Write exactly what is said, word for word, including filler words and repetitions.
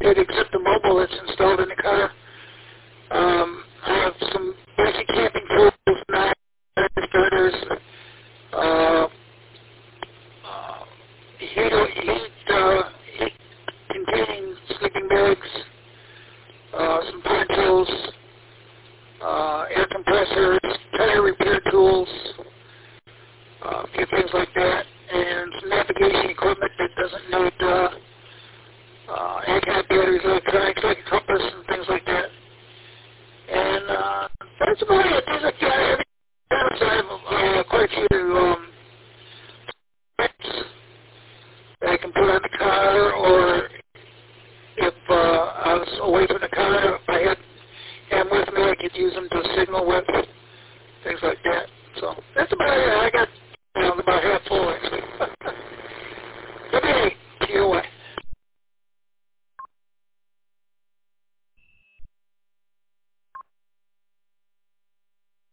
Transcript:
complicated except the mobile that's installed in the car. Um, I have some basic camping tools, knives, starters, uh, uh, heater, heating